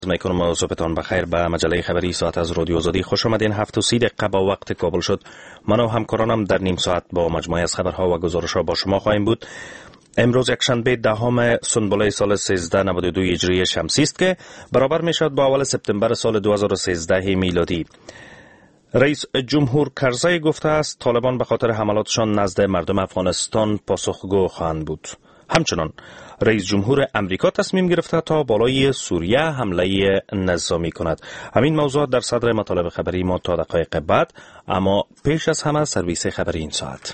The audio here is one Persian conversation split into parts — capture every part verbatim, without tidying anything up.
میکنم و صبحتان بخیر. به مجله خبری ساعت از رادیو آزادی خوش آمدین. هفت و سی دقیقه با وقت کابل شد. من و همکارانم در نیم ساعت با مجموعه از خبرها و گزارش‌ها با شما خواهیم بود. امروز یکشنبه دهم سنبله سال سیزده نود و دو هجری شمسی است که برابر می شود با اول سپتامبر سال دو هزار و سیزده میلادی. رئیس جمهور کرزی گفته است طالبان به خاطر حملاتشان نزد مردم افغانستان پاسخگو خواهند بود. همچنان رئیس جمهور امریکا تصمیم گرفته تا بالای سوریه حمله نظامی کند. همین موضوع در صدر مطالب خبری ما تا دقایق بعد، اما پیش از همه سرویس خبری این ساعت.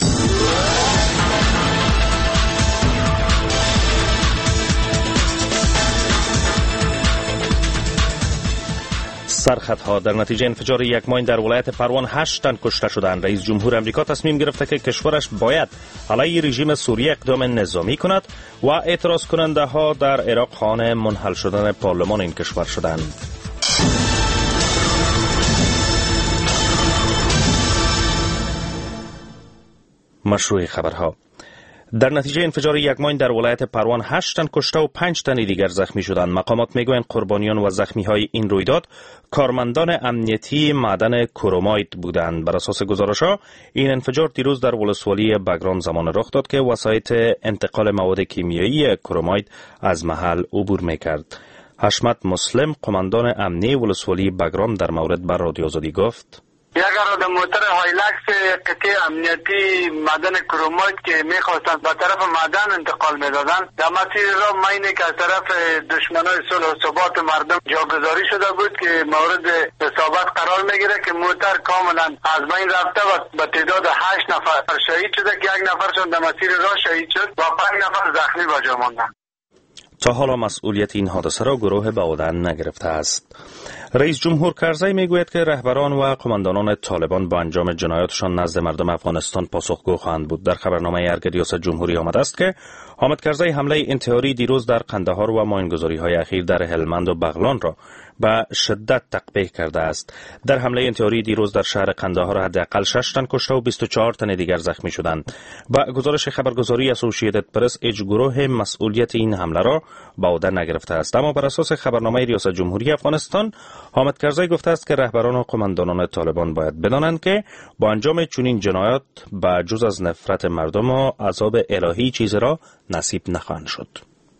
سرخطها در نتیجه انفجار یک ماین در ولایت پروان هشت تن کشته شدند. رئیس جمهور امریکا تصمیم گرفته که کشورش باید علیه رژیم سوریه اقدام نظامی کند و اعتراض کننده ها در عراق خواهان منحل شدن پارلمان این کشور شدند. مشروع خبرها: در نتیجه انفجار یک ماین در ولایت پروان هشت تن کشته و پنج تن دیگر زخمی شدند. مقامات میگویند قربانیان و زخمی های این رویداد کارمندان امنیتی معدن کرومایت بودند. بر اساس گزارش‌ها این انفجار دیروز در ولسوالی بگرام زمان رخ داد که وسایط انتقال مواد کیمیایی کرومایت از محل عبور میکرد. حشمت مسلم، قماندان امنی ولسوالی بگرام، در مورد بر رادیو آزادی گفت: یک اراد موتر هایلکس قطعه امنیتی معدن کرومایت که میخواستند به طرف معدن انتقال میدادن، در مسیر را ماینی که از طرف دشمنای صلح و ثبات مردم جاگذاری شده بود که مورد اصابت قرار میگیره که موتر کاملا از بین رفته و به تعداد هشت نفر شهید شده که یک نفرشون در مسیر راه شهید شد و پنج نفر زخمی به جا ماندند. تا حالا مسئولیت این حادثه را گروه به عهده نگرفته است. رئیس جمهور کرزی میگوید که رهبران و قماندانان طالبان با انجام جنایاتشان نزد مردم افغانستان پاسخگو خواهند بود. در خبرنامه ارگ ریاست جمهوری آمده است که حامد کرزی حمله انتحاری دیروز در قندهار و ماینگذاری‌های اخیر در هلمند و بغلان را به شدت تقبیح کرده است. در حمله انتحاری دیروز در شهر قندهار حداقل شش تن کشته و بیست و چهار تن دیگر زخمی شدند. با گزارش خبرگزاری اسوسییتد پرس، هیچ گروه مسئولیت این حمله را به عهده نگرفته است. اما بر اساس خبرنامه ریاست جمهوری افغانستان، حامد کرزی گفته است که رهبران و قماندانان طالبان باید بدانند که با انجام چنین جنایات به جز از نفرت مردم و عذاب الهی چیزی را نصیب نخواهند شد.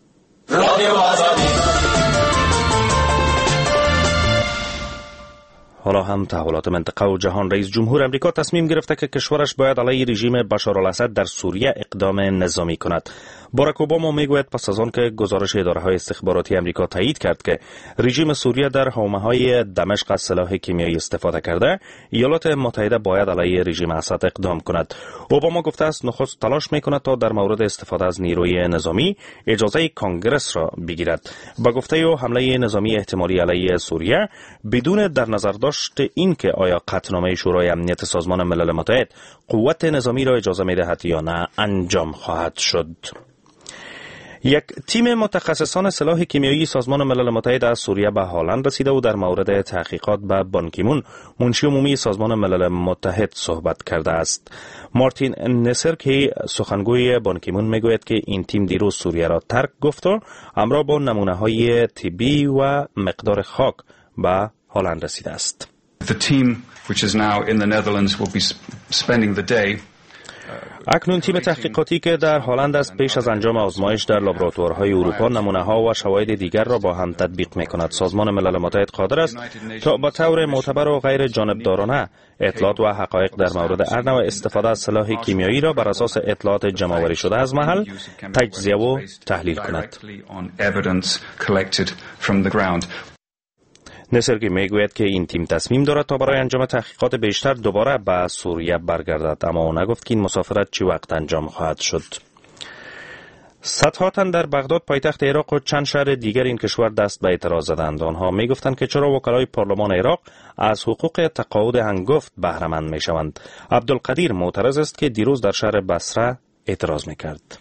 حالا هم تحولات منطقه و جهان. رئیس جمهور امریکا تصمیم گرفته که کشورش باید علیه رژیم بشارالاسد در سوریه اقدام نظامی کند. باراک اوباما میگوید پس از آن که گزارش اداره‌های استخباراتی امریکا تایید کرد که رژیم سوریه در حومه‌های دمشق از سلاح کیمیایی استفاده کرده، ایالات متحده باید علیه رژیم اسد اقدام کند. اوباما گفته است نخست تلاش میکند تا در مورد استفاده از نیروی نظامی اجازه کانگرس را بگیرد. با گفته او حمله نظامی احتمالی علیه سوریه بدون در نظر داشت این که آیا قطعنامه شورای امنیت سازمان ملل متحد قوت نظامی را اجازه می‌دهد یا نه انجام خواهد شد. یک تیم متخصصان سلاح کیمیایی سازمان ملل متحد از سوریه به هالند رسیده و در مورد تحقیقات به بانکیمون، منشی عمومی سازمان ملل متحد، صحبت کرده است. مارتین نسر که سخنگوی بانکیمون میگوید که این تیم دیروز سوریه را ترک گفت و همراه با نمونه‌های طبی و مقدار خاک به هالند رسیده است. The team which is now in the Netherlands will be spending the day. اکنون تیم تحقیقاتی که در هالند است پیش از انجام آزمایش در لابراتوارهای اروپا نمونه‌ها و شواهد دیگر را با هم تطبیق می‌کند. سازمان ملل متحد قادر است تا با طور معتبر و غیر جانبدارانه اطلاعات و حقایق در مورد هر نوع استفاده از سلاح کیمیایی را بر اساس اطلاعات جمع‌آوری شده از محل تجزیه و تحلیل کند. نسرگی میگوید که این تیم تصمیم دارد تا برای انجام تحقیقات بیشتر دوباره به سوریه برگردد، اما او نگفت که این مسافرت چی وقت انجام خواهد شد. صدها تن در بغداد پایتخت عراق و چند شهر دیگر این کشور دست به اعتراض زدند. آنها میگفتند که چرا وکلای پارلمان عراق از حقوق تقاعد هنگفت بهره مند میشوند. عبدالقدیر معترض است که دیروز در شهر بصره اعتراض میکرد.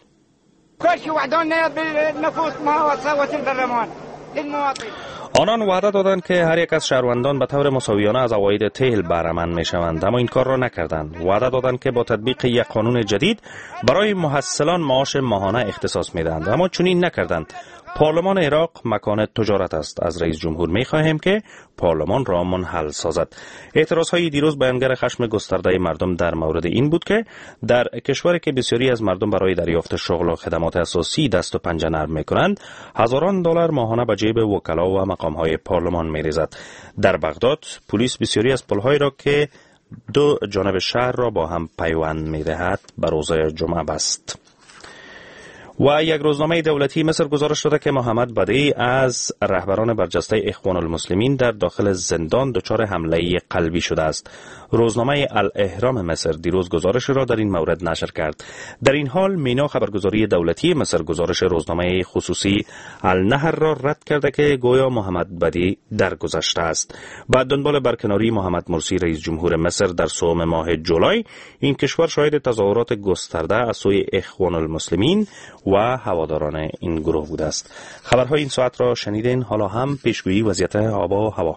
آنان وعده دادند که هر یک از شهروندان به طور مساویانه از عواید تهل بهره مند میشوند، اما این کار را نکردند. وعده دادند که با تطبیق یک قانون جدید برای محصلان معاش ماهانه اختصاص میدهند، اما چنین نکردند. پارلمان عراق مکان تجارت است. از رئیس جمهور می خواهیم که پارلمان را منحل سازد. اعتراض های دیروز بیانگر خشم گسترده مردم در مورد این بود که در کشوری که بسیاری از مردم برای دریافت شغل و خدمات اساسی دست و پنجه نرم می کنند، هزاران دلار ماهانه به جیب وکلا و مقام های پارلمان می ریزد. در بغداد پلیس بسیاری از پل‌هایی را که دو جانب شهر را با هم پیوند می دهد به روز جمعه بست. و یک روزنامه دولتی مصر گزارش داده که محمد بدیعی از رهبران برجسته اخوان المسلمین در داخل زندان دچار حمله قلبی شده است. روزنامه الاهرام مصر دیروز گزارش را در این مورد نشر کرد. در این حال مینا خبرگزاری دولتی مصر گزارش روزنامه خصوصی النهر را رد کرده که گویا محمد بدیعی درگذشته است. بعد دنبال برکناری محمد مرسی رئیس جمهور مصر در سوم ماه جولای، این کشور شاهد تظاهرات گسترده از سوی اخوان المسلمین و هواداران این گروه بوده است. خبرهای این ساعت را شنیدین. حالا هم پیشگویی وضعیت آب و هوا.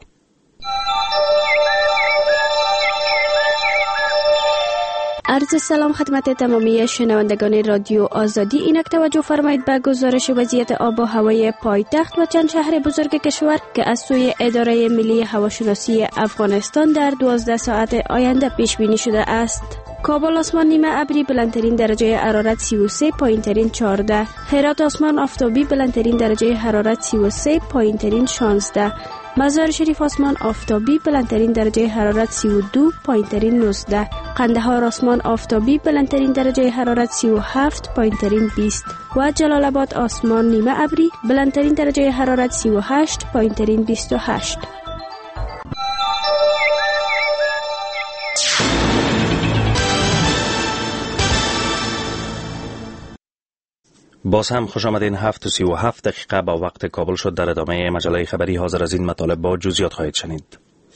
عرض سلام خدمت تمامی شنوندگان رادیو آزادی. اینک توجه فرمایید به گزارش وضعیت آب و هوای پایتخت و چند شهر بزرگ کشور که از سوی اداره ملی هواشناسی افغانستان در دوازده ساعت آینده پیش بینی شده است. کابل آسمان نیمه ابری، بلندترین درجه حرارت سی و سه، پایینترین چهارده. هرات آسمان آفتابی، بلندترین درجه حرارت سی و سه، پایینترین شانزده. مزار شریف آسمان آفتابی، بلندترین درجه حرارت سی و دو، پایینترین نوزده. قندهار آسمان آفتابی، بلندترین درجه حرارت سی و هفت، پایینترین بیست. و جلال آباد آسمان نیمه ابری، بلندترین درجه حرارت سی و هشت، پایینترین بیست و هشت. باز هم خوش آمدین. هفت و سی و هفت دقیقه با وقت کابل شد. در ادامه مجله خبری حاضر از این مطالب با جزئیات خواهید شنید.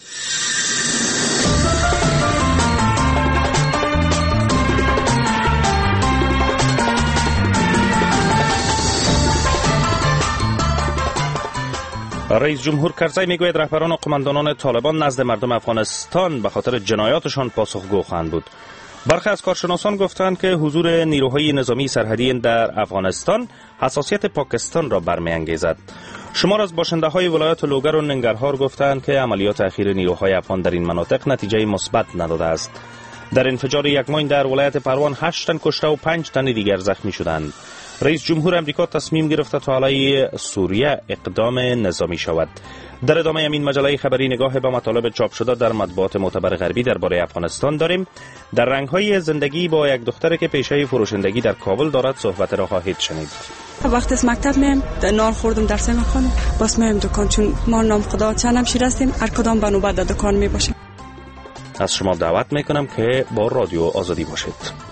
رئیس جمهور کرزی میگوید رهبران و قماندانان طالبان نزد مردم افغانستان به خاطر جنایاتشان پاسخگو خواهند بود. برخی از کارشناسان گفتند که حضور نیروهای نظامی سرحدی در افغانستان حساسیت پاکستان را برمی‌انگیزد. شمار از باشنده های ولایت لوگر و ننگرهار گفتند که عملیات اخیر نیروهای افغان در این مناطق نتیجه مثبت نداده است. در انفجار یک ماین در ولایت پروان هشت تن کشته و پنج تن دیگر زخمی شدند. رئیس جمهور امریکا تصمیم گرفته تا علیه سوریه اقدام نظامی شود. در ادامه این مجله خبری نگاه به مطالب چاپ شده در مطبوعات معتبر غربی درباره افغانستان داریم. در رنگ‌های زندگی با یک دختر که پیشه فروشندگی در کابل دارد صحبت را خواهید شنید. وقت از مکتب میم نان خوردم درس میخوانم، باز میم دکان، چون ما نام خدا چندم شیر هستیم، هر کدام به نوبت در دکان میباشیم. از شما دعوت میکنم که با رادیو آزادی باشید.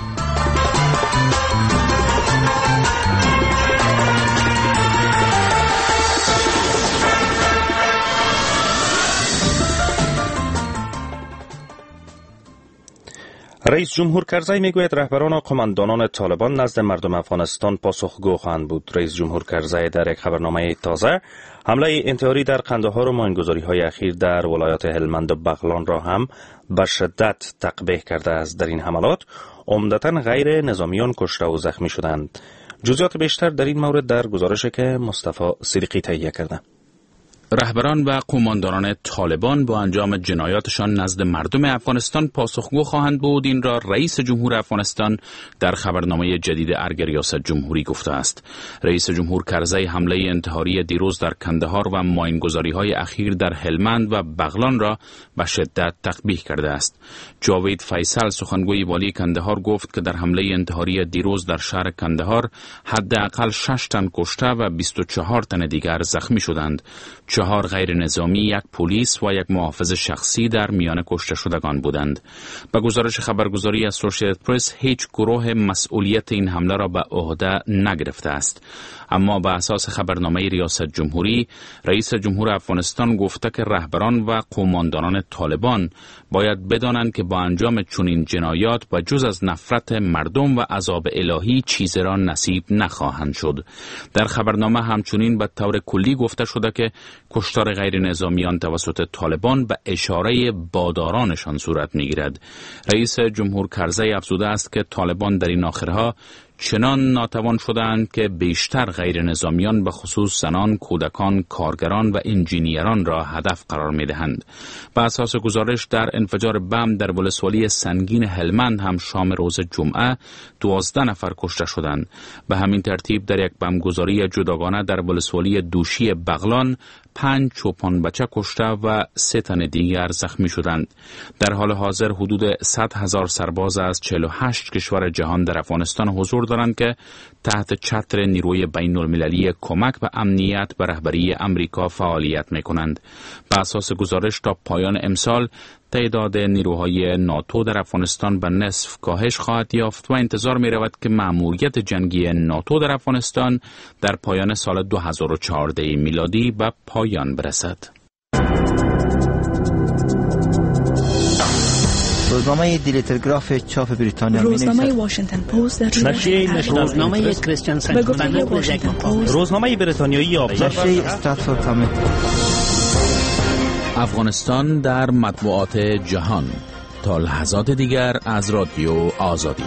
رئیس جمهور کرزی میگوید رهبران و قماندانان طالبان نزد مردم افغانستان پاسخگو خواهند بود. رئیس جمهور کرزی در یک خبرنامه تازه حمله انتحاری در قندهار و ماینگذاری‌های اخیر در ولایات هلمند و بغلان را هم به شدت تقبیح کرده است. در این حملات عمدتاً غیر نظامیان کشته و زخمی شدند. جزئیات بیشتر در این مورد در گزارشی که مصطفی صدیقی تهیه کرده. رهبران و قماندانان طالبان با انجام جنایاتشان نزد مردم افغانستان پاسخگو خواهند بود. این را رئیس جمهور افغانستان در خبرنامه جدید ارگ ریاست جمهوری گفته است. رئیس جمهور کرزی حمله انتحاری دیروز در کندهار و ماینگذاری‌های اخیر در هلمند و بغلان را به شدت تقبیح کرده است. جاوید فیصل سخنگوی والی کندهار گفت که در حمله انتحاری دیروز در شهر کندهار حداقل شش تن کشته و بیست و چهار تن دیگر زخمی شدند. چهار غیر نظامی، یک پلیس و یک محافظ شخصی در میان کشته شدگان بودند. به گزارش خبرگزاری اسوسییتد پرس هیچ گروه مسئولیت این حمله را به عهده نگرفته است. اما به اساس خبرنامه ریاست جمهوری، رئیس جمهور افغانستان گفته که رهبران و قماندانان طالبان باید بدانند که با انجام چنین جنایات و جز از نفرت مردم و عذاب الهی چیزی را نصیب نخواهند شد. در خبرنامه همچنین به طور کلی گفته شده که کشتار غیر نظامیان توسط طالبان به اشاره بادارانشان صورت می‌گیرد. رئیس جمهور کرزی افزوده است که طالبان در این آخرها چنان ناتوان شدند که بیشتر غیر نظامیان به خصوص زنان، کودکان، کارگران و انجینیران را هدف قرار می دهند. به اساس گزارش در انفجار بم در ولسوالی سنگین هلمند هم شام روز جمعه دوازده نفر کشته شدند. به همین ترتیب در یک بمبگذاری جداگانه در ولسوالی دوشی بغلان پنج چوپان بچه کشته و سه تن دیگر زخمی شدند. در حال حاضر حدود صد هزار سرباز از چهل و هشت کشور جهان در افغانستان حضور دارند که تحت چتر نیروی بین المللی کمک به امنیت به رهبری امریکا فعالیت می کنند. به اساس گزارش تا پایان امسال تعداد نیروهای ناتو در افغانستان به نصف کاهش خواهد یافت و انتظار می رود که مأموریت جنگی ناتو در افغانستان در پایان سال دو هزار و چهارده میلادی به پایان برسد. روزنامه دیلی تلگراف چاپ بریتانیا روزنامه واشنگتن پست در نشریه نشنال روزنامه کریستیان سنتر واشنگتن پست روزنامه بریتانیایی آبزرور نشریه استراتفورد کامیت. افغانستان در مطبوعات جهان تا لحظات دیگر از رادیو آزادی.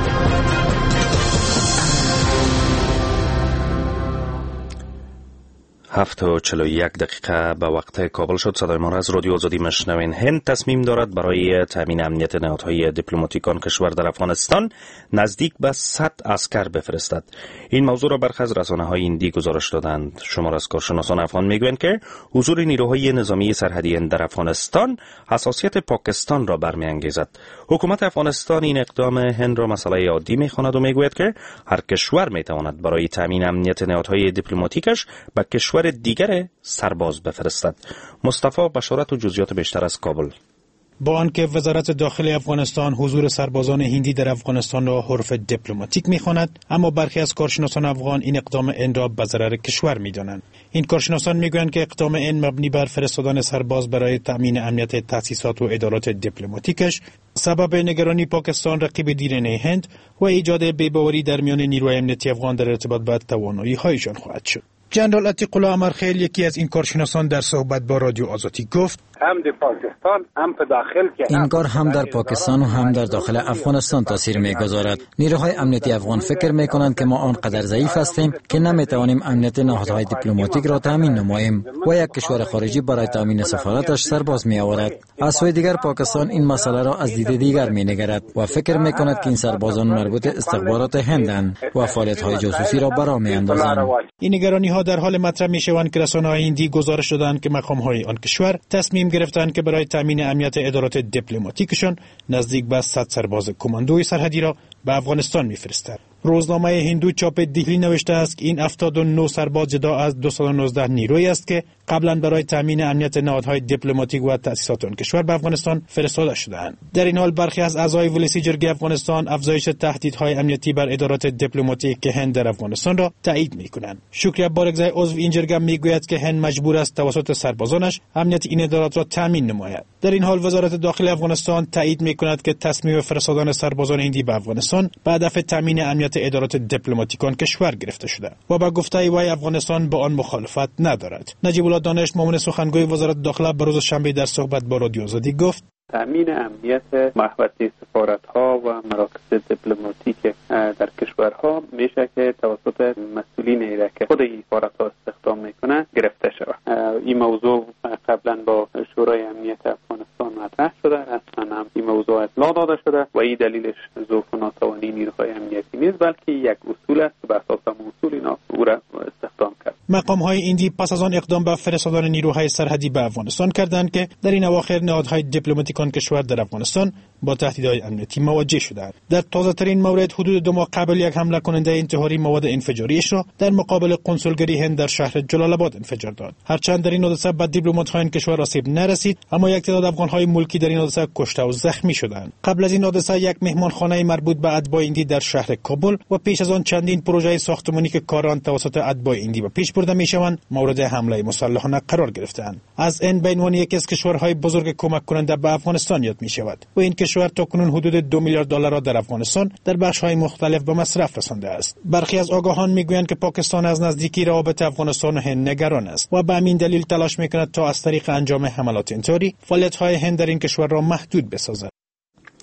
هفت و چلو یک دقیقه به وقت کابل شد. صدای ما را از رادیو آزادی مشنوین. هند تصمیم دارد برای تامین امنیت نهادهای دیپلماتیک آن کشور در افغانستان نزدیک به صد عسکر بفرستد. این موضوع را برخی از رسانه‌های هندی گزارش دادند. شمار از کارشناسان افغان میگویند که حضور نیروهای نظامی سرحدی هند در افغانستان حساسیت پاکستان را برمی‌انگیزد. حکومت افغانستان این اقدام هند را مسئله عادی می‌خواند و میگوید که هر کشور می‌تواند برای تامین امنیت نهادهای دیپلماتیکش به کشور دیگر سرباز بفرستد. مصطفی بشارت و جزئیات بیشتر از کابل. با آنکه وزارت داخلی افغانستان حضور سربازان هندی در افغانستان را حرف دیپلماتیک می‌خواند، اما برخی از کارشناسان افغان این اقدام این را به ضرر کشور می‌دانند. این کارشناسان می‌گویند که اقدام این مبنی بر فرستادن سرباز برای تأمین امنیت تأسیسات و ادارات دیپلماتیکش سبب نگرانی پاکستان رقیب دیرینه هند و ایجاد بی‌باوری در میان نیروی امنیتی افغان در ارتباط با توانایی‌هایشان خواهد شد. جنرال عتیق الله امرخیل، یکی از این کارشناسان، در صحبت با رادیو آزادی گفت: هم در پاکستان هم در داخل که این کار هم در پاکستان و هم در داخل افغانستان تاثیر می‌گذارد. نیروهای امنیتی افغان فکر می‌کنند که ما آنقدر ضعیف هستیم که نمی‌توانیم امنیت نهادهای دیپلماتیک را تامین نماییم و یک کشور خارجی برای تامین سفارتش سرباز می‌آورد. از سوی دیگر پاکستان این مسئله را از دید دیگر می‌نگرد و فکر می‌کند که این سربازان مربوط استخبارات هندند و فعالیت‌های جاسوسی را برا می‌اندازند. این نگرانی‌ها در حال مطرح می‌شوند که رسانه‌های هندی گزارش دادند که مقام‌های آن کشور تصمیم گرفتند که برای تامین امنیت ادارات دیپلماتیکشان نزدیک به صد سرباز کماندوی سرحدی را به افغانستان می‌فرستند. روزنامه هندو چاپ دهلی نوشته است که این هفتاد و نه سرباز جدا از دویست و نوزده نیرویی است که قبلا برای تامین امنیت نهادهای دیپلماتیک و تأسیسات آن کشور به افغانستان فرستاده شده‌اند. در این حال برخی از اعضای ولسی جرگه افغانستان افزایش تهدیدهای امنیتی بر ادارات دیپلماتیک که هند در افغانستان را تایید می‌کنند. شکریه بارگزای عضو این جرگه میگوید که هند مجبور است توسط سربازانش امنیت این ادارات را تامین نماید. در این حال وزارت داخلی افغانستان تایید می‌کند که تصمیم فرستادن سربازان هندی به افغانستان به هدف تامین امنیت ادارات دیپلماتیک آن کشور گرفته شده و با گفته وی افغانستان با آن مخالفت ندارد. نجیب الله دانش، معاون سخنگوی وزارت داخله، به روز شنبه در صحبت با رادیو آزادی گفت: تأمین امنیت محوطه سفارت‌ها و مراکز دیپلماتیک در کشورها میشه که توسط مسئولین ایره که خود این سفارت‌ها استخدام میکنه گرفته شود. این موضوع قبلا با شورای امنیت افغانستان مطرح شده، اصلا هم این موضوع اطلاع داده شده و این دلیلش ضعف و ناتوانی نیروهای امنیتی نیست، بلکه یک اصول است که بر اساس اصول اینا او را استخدام کرد. مقام‌های هندی پس از آن اقدام به فرستادن نیروهای سرحدی به افغانستان کردند که در این اواخر نهادهای دیپلماتیک آن کشور در افغانستان با تهدیدهای امنیتی مواجه شدند. در تازه ترین مورد حدود دو ماه قبل یک حمله کننده انتحاری مواد انفجاریش را در مقابل قنسولگری هند در شهر جلال آباد انفجار داد. هرچند در این حادثه به دیپلمات‌های این کشور آسیب نرسید، اما یک تعداد افغان‌های ملکی در این حادثه کشته و زخمی شدند. قبل از این حادثه یک مهمانخانه مربوط به اتباع هندی در شهر کابل و پیش از آن چندین پروژه ساختمانی که کاران توسط اتباع هندی به پیش برده میشوند مورد حمله مسلحانه قرار گرفتند. از این به عنوان یکی از کشورهای بزرگ کمک کننده به افغانستان یاد می‌شود و این کشور تاکنون حدود دو میلیارد دلار را در افغانستان در بخش‌های مختلف به مصرف رسانده است. برخی از آگاهان میگویند که پاکستان از نزدیکی روابط افغانستان و هند نگران است و به همین دلیل تلاش می‌کند تا از طریق انجام حملات انتحاری فعالیت‌های هند در این کشور را محدود بسازد.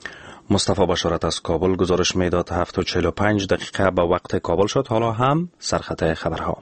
مصطفی بشارت از کابل گزارش میداد. هفت و چهل و پنج دقیقه به وقت کابل شد. حالا هم سرخط خبرها.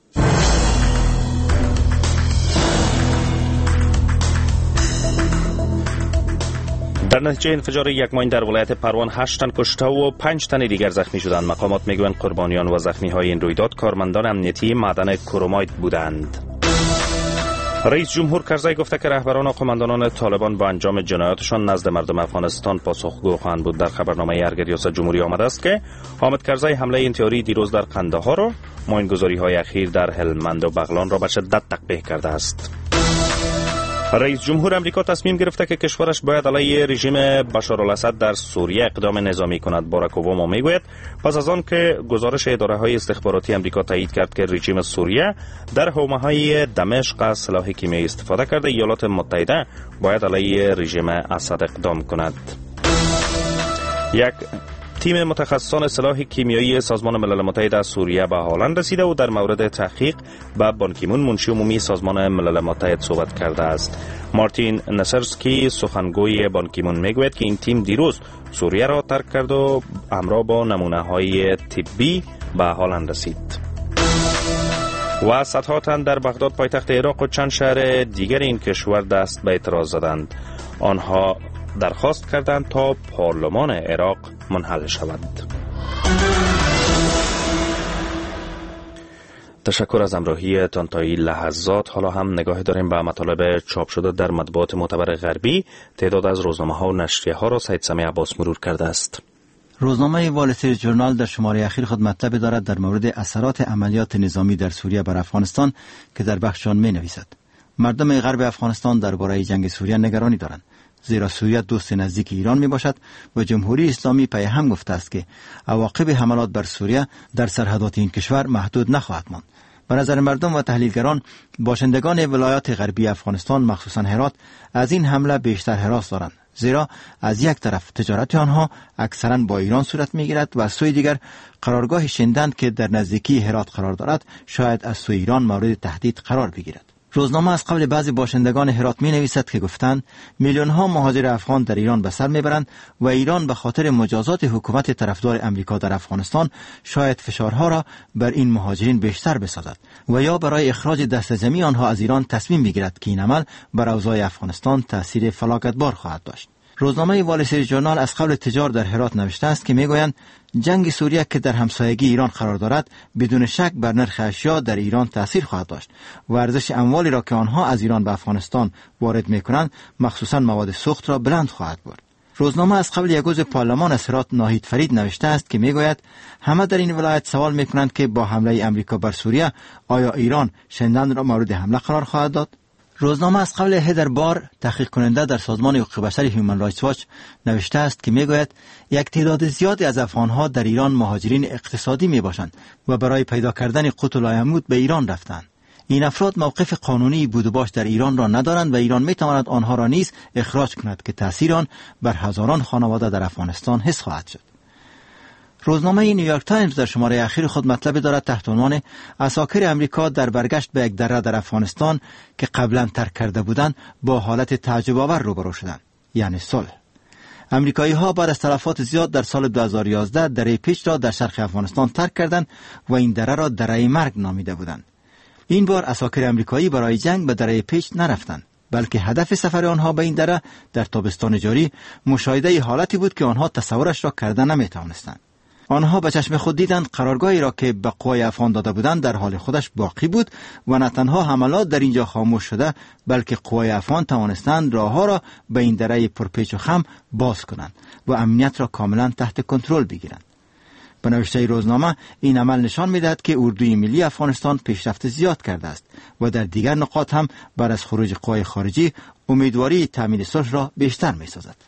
در نتیجه انفجار یک ماین در ولایت پروان هشت تن کشته و پنج تن دیگر زخمی شدند. مقامات میگویند قربانیان و زخمی های این رویداد کارمندان امنیتی معدن کرومایت بودند. رئیس جمهور کرزی گفته که رهبران و قماندانان طالبان با انجام جنایاتشان نزد مردم افغانستان پاسخگو خواهند بود. در خبرنامه ارگ ریاست جمهوری آمده است که حامد کرزی حمله انتحاری دیروز در قندهار و ماینگذاری های اخیر در هلمند و بغلان را به شدت تقبیح کرده است. رئیس جمهور امریکا تصمیم گرفته که کشورش باید علیه رژیم بشارالاسد در سوریه اقدام نظامی کند. باراک اوباما میگوید پس از آن که گزارش اداره های استخباراتی امریکا تایید کرد که رژیم سوریه در حومه های دمشق از سلاح کیمیایی استفاده کرده، ایالات متحده باید علیه رژیم اسد اقدام کند. یک تیم متخصصان سلاح کیمیایی سازمان ملل متحد از سوریه به هالند رسیده و در مورد تحقیق با بانکیمون منشی عمومی سازمان ملل متحد صحبت کرده است. مارتین نصرسکی سخنگوی بانکیمون میگوید که این تیم دیروز سوریه را ترک کرد و همراه با نمونه های طبی به هالند رسید. و صدها تن در بغداد پایتخت عراق و چند شهر دیگر این کشور دست به اعتراض زدند. آنها درخواست کردند تا پارلمان عراق منحل شود. تشکر از همراهی تان تا این لحظات. حالا هم نگاه داریم به مطالب چاپ شده در مطبوعات معتبر غربی. تعداد از روزنامه ها و نشریه ها را سید سمیع عباس مرور کرده است. روزنامه وال استریت جورنال در شماره اخیر خود مطلب دارد در مورد اثرات عملیات نظامی در سوریه بر افغانستان که در بخش آن می نویسد مردم غرب افغانستان درباره جنگ سوریه نگرانی دارند، زیرا سوریه دوست نزدیک ایران می باشد و جمهوری اسلامی پی هم گفته است که عواقب حملات بر سوریه در سرحدات این کشور محدود نخواهد ماند. به نظر مردم و تحلیلگران، باشندگان ولایات غربی افغانستان مخصوصا هرات از این حمله بیشتر هراس دارند، زیرا از یک طرف تجارت آنها اکثرا با ایران صورت میگیرد و از سوی دیگر قرارگاه شندند که در نزدیکی هرات قرار دارد شاید از سوی ایران مورد تهدید قرار بگیرد. روزنامه از قبل بعضی باشندگان هرات می نویسد که گفتند میلیون ها مهاجر افغان در ایران به سر میبرند و ایران به خاطر مجازات حکومت طرفدار امریکا در افغانستان شاید فشارها را بر این مهاجرین بیشتر بسازد و یا برای اخراج دست جمعی آنها از ایران تصمیم بگیرد که این عمل بر اوضاع افغانستان تأثیر فلاکتبار خواهد داشت. روزنامه وال استریت جورنال از قبل تجار در هرات نوشته است که میگویند جنگ سوریه که در همسایگی ایران قرار دارد بدون شک بر نرخ اشیا در ایران تأثیر خواهد داشت و ارزش اموالی را که آنها از ایران به افغانستان وارد میکنند مخصوصا مواد سوخت را بلند خواهد برد. روزنامه از قبل یک عضو پارلمان از هرات ناهید فرید نوشته است که میگوید همه در این ولایت سوال میکنند که با حمله امریکا بر سوریه آیا ایران شندن را مورد حمله قرار خواهد داد؟ روزنامه از قبل هدر بار تحقیق کننده در سازمان حقوق بشر هیومن رایتس واچ نوشته است که میگوید یک تعداد زیادی از افغانها در ایران مهاجرین اقتصادی می باشند و برای پیدا کردن قوت لایمود به ایران رفتند. این افراد موقف قانونی بود و باش در ایران را ندارند و ایران می تواند آنها را نیز اخراج کند که تأثیر آن بر هزاران خانواده در افغانستان حس خواهد شد. روزنامه نیویورک تایمز در شماره اخیر خود مطلب دارد تحت عنوان عساکر امریکا در برگشت به یک دره در افغانستان که قبلا ترک کرده بودند با حالت تعجب آور روبرو شدند، یعنی صلح. امریکایی ها بعد از تلفات زیاد در سال دو هزار و یازده دره پیچ را در شرق افغانستان ترک کردند و این دره را دره مرگ نامیده بودند. این بار عساکر امریکایی برای جنگ به دره پیچ نرفتند، بلکه هدف سفر آنها به این دره در تابستان جاری مشاهده حالتی بود که آنها تصورش را کرده نمی‌توانستند. آنها به چشم خود دیدند قرارگاهی را که به قوای افغان داده بودند در حال خودش باقی بود و نه تنها حملات در اینجا خاموش شده بلکه قوای افغان توانستند راهها را به این دره پرپیچ و خم باز کنند و امنیت را کاملا تحت کنترل بگیرند. به نوشته روزنامه این عمل نشان می‌دهد که اردوی ملی افغانستان پیشرفت زیاد کرده است و در دیگر نقاط هم بعد از خروج قوای خارجی امیدواری تامین صلح را بیشتر می‌سازد.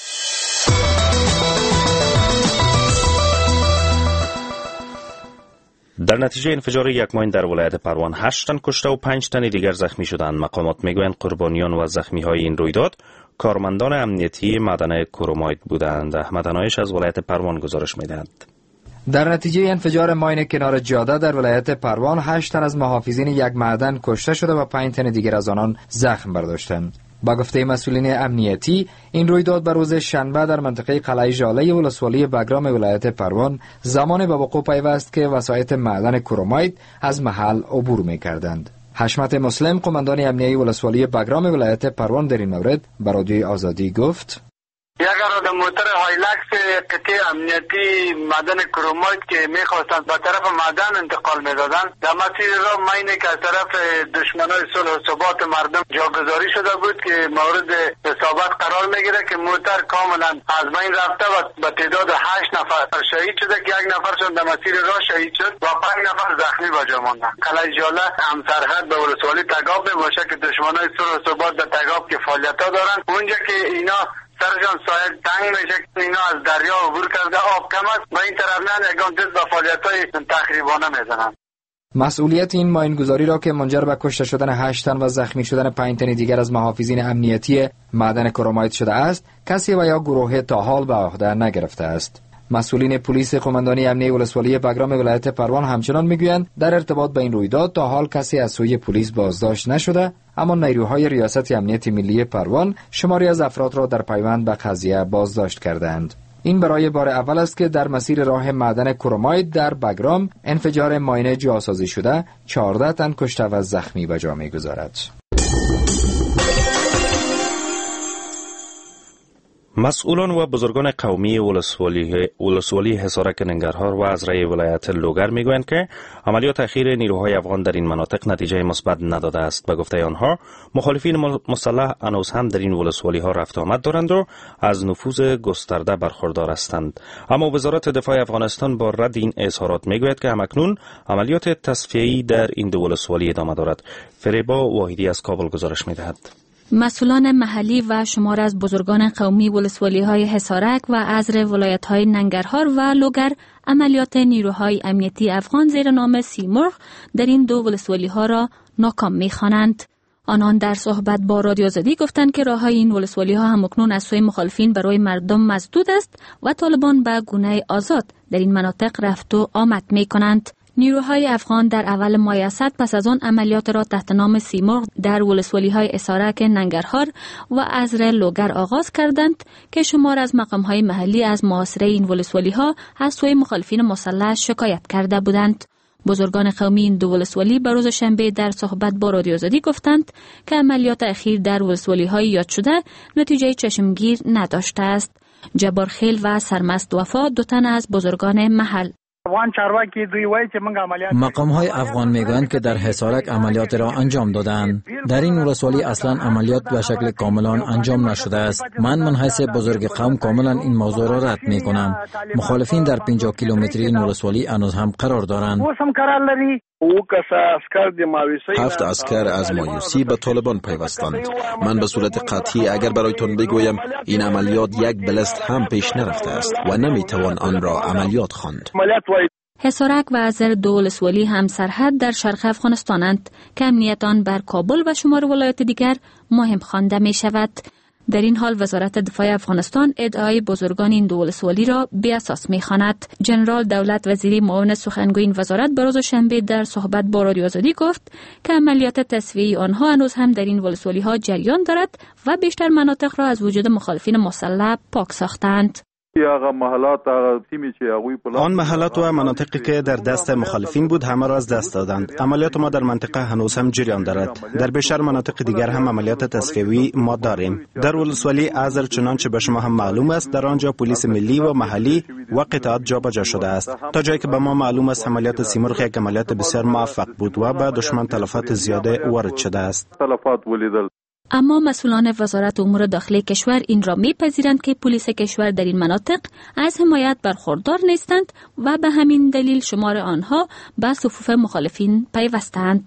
در نتیجه انفجار یک ماین در ولایت پروان هشت تن کشته و پنج تن دیگر زخمی شدند. مقامات میگویند قربانیان و زخمی های این رویداد کارمندان امنیتی معدن کرومایت بودند. احمد عنایش از ولایت پروان گزارش میدهد. در نتیجه انفجار ماین کنار جاده در ولایت پروان هشت تن از محافظین یک معدن کشته شده و پنج تن دیگر از آنان زخم برداشتند. با گفته مسئولین امنیتی، این رویداد بر روز شنبه در منطقه قلعه ژاله ولسوالی بگرام ولایت پروان زمان به وقوع پیوست که وسایط معدن کرومایت از محل عبور می‌کردند. حشمت مسلم، قماندان امنیتی ولسوالی بگرام ولایت پروان، در این مورد به رادیوی آزادی گفت: یک را موتر هایلکس قطعه امنیتی معدن کرومایت که میخواستند به طرف معدن انتقال میدادند، در مسیر راه مینه که از طرف دشمنای صلح و ثبات مردم جاگذاری شده بود که مورد اصابت قرار میگیره که موتر کاملا از بین رفته و به تعداد هشت نفر شهید شده که یک نفرشون در مسیر راه شهید شد و پنج نفر زخمی به جا ماندن. قلعه ژاله هم سرحد به ولسوالی تگاب میباشه که دشمنای صلح و ثبات در تگاب که فعالیت‌ها دارن، اونجا که اینا سرشان سایه تنگ میشه که اینا از دریا عبور کرده، آب کم است و این طرف نه یکم دست به فعالیت‌های تخریبانه میزنن. مسئولیت این ماینگذاری را که منجر به کشته شدن هشت تن و زخمی شدن پنج تن دیگر از محافظین امنیتی معدن کرومایت شده است، کسی و یا گروه تا حال به عهده نگرفته است. مسئولین پلیس قماندانی امنیتی ولسوالی بگرام ولایت پروان همچنان میگویند در ارتباط با این رویداد تا حال کسی از سوی پلیس بازداشت نشده، اما نیروهای ریاست امنیت ملی پروان شماری از افراد را در پیوند به قضیه بازداشت کردند. این برای بار اول است که در مسیر راه معدن کرومایت در بگرام انفجار ماین جاسازی شده چهارده تن کشته و زخمی به جا می‌گذارد. مسئولان و بزرگان قومی ولسوالی ولسوالی حصارک ننگرهار و عزره ولایت لوگر میگویند که عملیات اخیر نیروهای افغان در این مناطق نتیجه مثبت نداده است. به گفته آنها، مخالفین مسلح هنوز هم در این ولسوالی ها رفت آمد دارند و از نفوذ گسترده برخوردار هستند. اما وزارت دفاع افغانستان با رد این اظهارات میگوید که همکنون عملیات تصفیه‌ای در این دو ولسوالی ادامه دارد. فریبا واحدی از کابل گزارش میدهد. مسئولان محلی و شمار از بزرگان قومی ولسوالی های حصارک و عزر ولایت های ننگرهار و لوگر عملیات نیروهای امنیتی افغان زیر نام سیمرغ در این دو ولسوالی ها را ناکام می خوانند. آنان در صحبت با رادیو آزادی گفتند که راههای این ولسوالی ها همکنون از سوی مخالفین برای مردم مسدود است و طالبان به گونه آزاد در این مناطق رفت و آمد می کنند. نیروهای افغان در اول ماه اسد پس از آن عملیات را تحت نام سیمرغ در ولسوالی‌های اسارک ننگرهار و عزر لوگر آغاز کردند که شمار از مقام‌های محلی از محاصره این ولسوالی‌ها از سوی مخالفین مسلح شکایت کرده بودند. بزرگان قومی این دو ولسوالی به روز شنبه در صحبت با رادیو آزادی گفتند که عملیات اخیر در ولسوالی‌های یاد شده نتیجه چشمگیر نداشته است. جبار خیل و سرمست وفا دو تن از بزرگان محل مقام های افغان میگویند که در حصارک عملیات را انجام دادند. در این ولسوالی اصلا عملیات به شکل کاملا انجام نشده است. من من حیث بزرگ قوم کاملا این موضوع را رد می کنم. مخالفین در پنجاه کیلومتری این ولسوالی هنوز هم قرار دارند. هفت عسکر از مایوسی به طالبان پیوستند. من به صورت قطعی اگر برایتون بگویم این عملیات یک بلست هم پیش نرفته است و نمیتوان آن را عملیات خواند. حصارک و عزر دو ولسوالی هم سرحد در شرق افغانستانند که امنیت آن بر کابل و شمار ولایات دیگر مهم خوانده می شود. در این حال وزارت دفاع افغانستان ادعای بزرگان این دو ولسوالی را بی اساس می خواند. جنرال دولت وزیری معاون سخنگوی این وزارت به روز شنبه در صحبت با رادیو آزادی گفت که عملیات تصفیه‌ای آنها هنوز هم در این ولسوالی ها جریان دارد و بیشتر مناطق را از وجود مخالفین مسلح پاک ساختند. آن محلات و مناطقی که در دست مخالفین بود همه را از دست دادند. عملیات ما در منطقه هنوز هم جریان دارد. در بیشتر مناطق دیگر هم عملیات تصفیه‌ای ما داریم. در ولسوالی عزر چنانچه به شما هم معلوم است در آنجا پلیس ملی و محلی و قطعات جابجا شده است. تا جایی که به ما معلوم است عملیات سیمرغ یک عملیات بسیار موفق بود و به دشمن تلفات زیاده وارد شده است. اما مسئولان وزارت امور داخلی کشور این را میپذیرند که پلیس کشور در این مناطق از حمایت برخوردار نیستند و به همین دلیل شمار آنها به صفوف مخالفین پیوستند.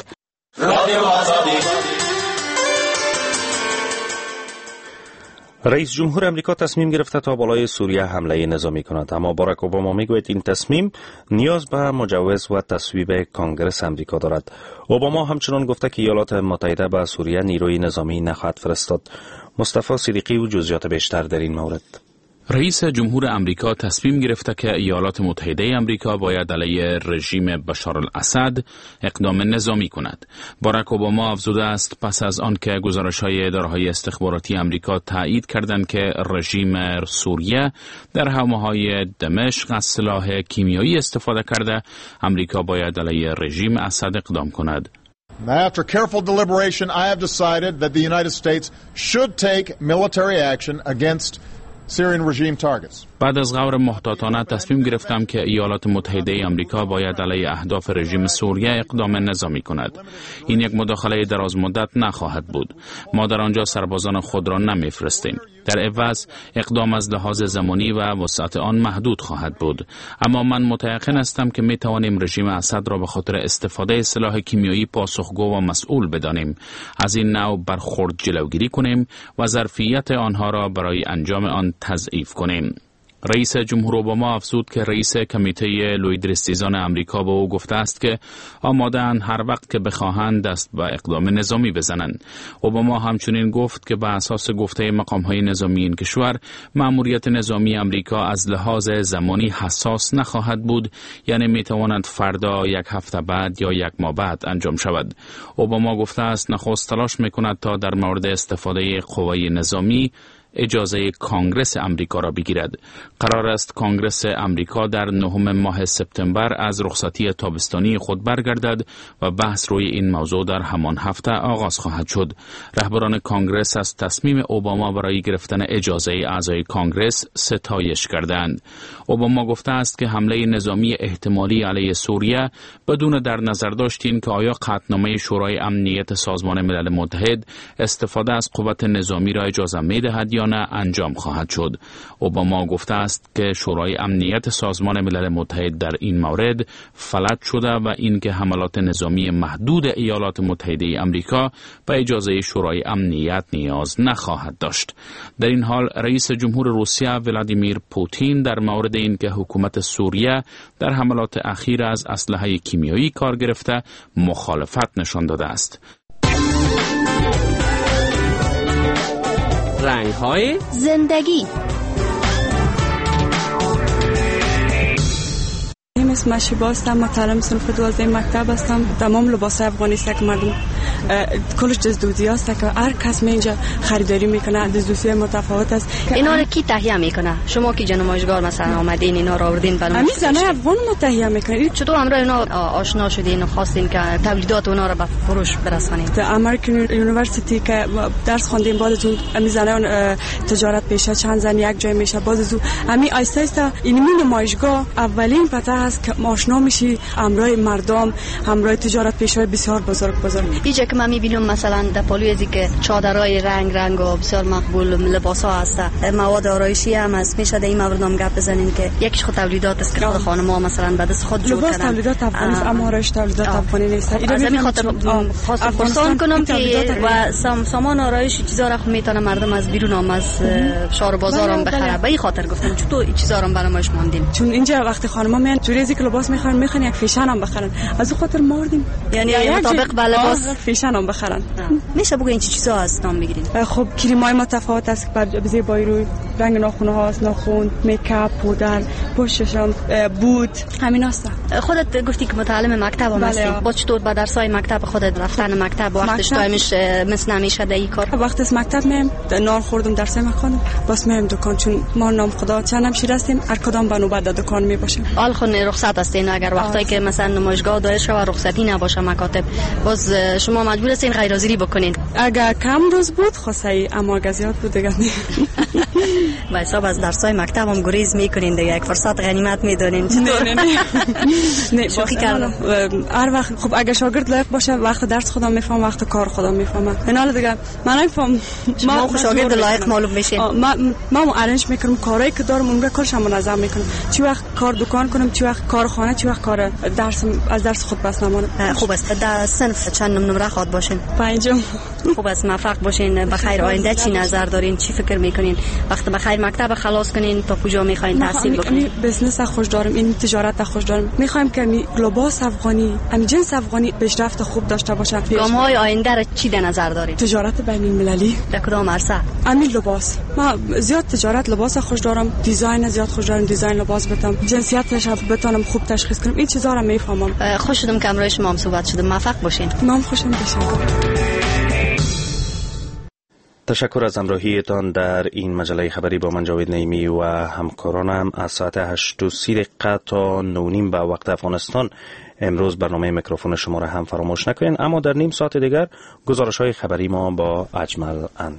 رئیس جمهور امریکا تصمیم گرفته تا بالای سوریه حمله نظامی کند، اما باراک اوباما میگوید این تصمیم نیاز به مجوز و تصویب کنگره امریکا دارد. اوباما همچنان گفته که ایالات متحده به سوریه نیروی نظامی نخواهد فرستاد. مصطفی صدیقی و جزئیات بیشتر در این مورد. رئیس جمهور امریکا تصمیم گرفته که ایالات متحده امریکا باید علیه رژیم بشار الاسد اقدام نظامی کند. باراک اوباما افزوده است پس از آن که گزارش‌های اداره‌های استخباراتی امریکا تایید کردند که رژیم سوریه در حمله‌های دمشق از سلاح کیمیایی استفاده کرده، امریکا باید علیه رژیم اسد اقدام کند. After careful deliberation, I have decided that the United States should take military action against Syrian regime targets. بعد از غور محتاطانه تصمیم گرفتم که ایالات متحده آمریکا باید علیه اهداف رژیم سوریه اقدام نظامی کند. این یک مداخله دراز مدت نخواهد بود. ما در آنجا سربازان خود را نمیفرستیم. در عوض اقدام از لحاظ زمانی و وسعت آن محدود خواهد بود. اما من متیقن هستم که می توانیم رژیم اسد را به خاطر استفاده سلاح کیمیایی پاسخگو و مسئول بدانیم. از این نوع برخورد جلوگیری کنیم و ظرفیت آنها را برای انجام آن تضعیف کنیم. رئیس جمهور اوباما افزود که رئیس کمیته لوید رستیزان امریکا به او گفته است که آماده‌اند هر وقت که بخواهند دست به اقدام نظامی بزنند. اوباما همچنین گفت که به اساس گفته مقام‌های نظامی این کشور، مأموریت نظامی امریکا از لحاظ زمانی حساس نخواهد بود، یعنی می‌تواند فردا، یک هفته بعد یا یک ماه بعد انجام شود. اوباما گفته است نخست تلاش می‌کند تا در مورد استفاده قوای نظامی اجازه کانگرس امریکا را بگیرد. قرار است کانگرس امریکا در نهم ماه سپتامبر از رخصتی تابستانی خود برگردد و بحث روی این موضوع در همان هفته آغاز خواهد شد. رهبران کانگرس از تصمیم اوباما برای گرفتن اجازه اعضای کانگرس ستایش کردند. اوباما گفته است که حمله نظامی احتمالی علیه سوریه بدون در نظر داشتن که آیا قطعنامه شورای امنیت سازمان ملل متحد استفاده از قوت نظامی را اجازه می‌دهد یا نه انجام خواهد شد. اوباما گفته است که شورای امنیت سازمان ملل متحد در این مورد فلج شده و اینکه حملات نظامی محدود ایالات متحده آمریکا به اجازه شورای امنیت نیاز نخواهد داشت. در این حال رئیس جمهور روسیه ولادیمیر پوتین در مورد اینکه حکومت سوریه در حملات اخیر از اسلحه کیمیایی کار گرفته مخالفت نشان داده است. رنگ‌های زندگی. اسم شیبا هستم، متعلم صنف دوازده مکتب هستم. تمام لباس افغانی است که مردم کلش دزدوزی است که هر کس اینجا خریداری میکنه، دزدوزی متفاوت است. اینا رو کی تهیه میکنه؟ شما کی جنمایشگار مثلا آمدین اینا رو آوردین برام؟ همین زنای افغان ما تهیه میکنه. چطور امروز اینا آشنا شدین و خواستین که تولیدات اونا رو به فروش برسونین؟ در امریکن یونیورسیتی که درس خواندیم، بعد از اون همین زنای تجارت پیشه چند زن یک جای میشه، بعد از اون همین آیسته است. این نمایشگاه اولین پته است که آشنا میشی امروی مردم، همراه تجارت پیشه‌های بسیار بزرگ بزرگ. اینجا که من میبینم مثلا در پالوی از که چادرای رنگ رنگ و بسیار مقبول لباسا هست، مواد آرایشی هم هست. میشه در این مورد هم گپ بزنین که یکیش خود تولیدات است که خود خانم‌ها مثلا بعد از خود جور کردن. لباس تولیدات افغانی است، اما آرایش تولیدات افغانی نیست. از این خاطر خواستم پرسان کنم که و سامان آرایش چیزا را میتونه مردم از بیرون هم از شهر بازار هم بخره. به این خاطر گفتم چطور این چیزا رو برامش ماندین؟ چون اینجا وقتی خانم‌ها میان جوری از لباس میخوان میخوان یک فیشن هم بخرن، از اون خاطر ماردیم، یعنی مطابق با لباس فیشن هم بخرن. میشه بگو این چی چیزا هست نام بگیرین؟ خب کریمای متفاوت است که به زیبایی روی رنگ ناخن هاست، ناخن، میکاپ، پودر، پوششان، بوت، همین هست. خودت گفتی که متعلم مکتب هم هستی. با چطور با درسای مکتب خودت رفتن مکتب وقتش تایمش مثل نمیشه در این کار؟ وقتی از مکتب میم نان خوردم درس میخوندم، بس میم دکان، چون ما نام خدا چندم شیر هستیم، هر کدام به نوبت دکان می باشیم. حال خود رخصت هستین، اگر وقتایی که مثلا نمایشگاه دایر شوه رخصتی نباشه مکاتب، باز شما مجبور هستین غیر حاضری بکنین. اگر کم روز بود خاصی، اما اگر زیاد بود دیگه نه. با حساب از درسای مکتب هم گریز میکنین دیگه، یک فرصت غنیمت میدونین. نه نه نه شوخی کردم. هر وقت خب اگر شاگرد لایق باشه وقت درس خودم میفهم، وقت کار خودم میفهمم. اینا دیگه من نمیفهم. ما خود شاگرد لایق معلوم میشین. ما ما ارنج میکنم کارایی که دارم اونجا کارش منظم میکنم. چی وقت کار دکان کنم، چی وقت کارخانه، چی وقت کار درس از درس خود بس نمونم. خوب است. در صنف چند نمره خواد باشین؟ پنجم. خوب است، موفق باشین. بخیر. آینده چی نظر دارین؟ چی فکر میکنین وقت بخیر مکتب خلاص کنین تا کجا میخواین تحصیل بکنین؟ بزنس خوش دارم، این تجارت خوش دارم. میخوایم که می لباس افغانی، ام جنس افغانی پیشرفت خوب داشته باشه. گام‌های آینده را چی در نظر دارین؟ تجارت بین المللی. در کدام عرصه؟ همین لباس. ما زیاد تجارت لباس خوش دارم، دیزاین زیاد خوش دارم، دیزاین لباس بتم، جنسیتش بتونم خوب تشخیص کنم. این چیزا را میفهمم. خوش شدم که امروز شما هم صحبت شدم. موفق باشین. من خوشم باشم. تشکر از همراهیتان در این مجله خبری با من جاوید نعیمی و همکارانم. از ساعت هشت و سی دقیقه تا نه نیم به وقت افغانستان امروز برنامه میکروفون شما را هم فراموش نکنین، اما در نیم ساعت دیگر گزارش های خبری ما با اجمل اند.